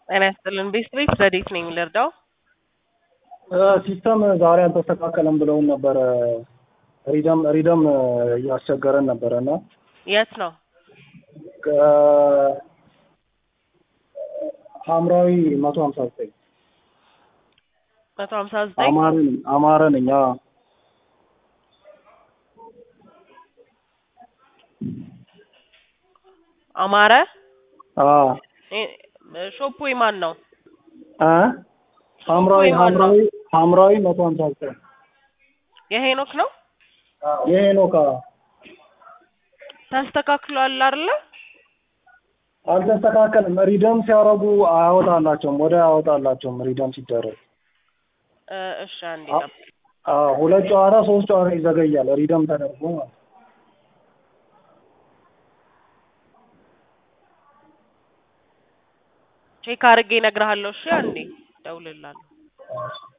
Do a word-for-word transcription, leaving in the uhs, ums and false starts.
ጤና ይስጥልን ቤት ቤት ረዴት ነኝ ልርዳው? ሲስተም ዛሬ አልተስተካከለም ብለውን ነበረ። ሪደም ሪደም እያስቸገረን ነበረና የት ነው? ሐምራዊ መቶ ሀምሳ ዘጠኝ መቶ ሀምሳ ዘጠኝ አማረን አማረን እኛ አማረ አ ሾፑ ማን ነው? አ ሐምራዊ ሐምራዊ ሐምራዊ መቶ ሀምሳ ዘጠኝ የሄኖክ ነው? የሄኖክ ተስተካክሏል አይደል? አልተስተካከለም። ሪደም ሲያረጉ አያወጣላቸውም፣ ወደ አያወጣላቸውም ሪደም ሲደረግ። እሺ አንዴ አ ሁለት ጨዋታ ሶስት ጨዋታ ይዘገያል ሪደም ተደርጎ ማለት ቼክ አድርጌ እነግርሃለሁ። እሺ አንዴ ደውልልሃለሁ።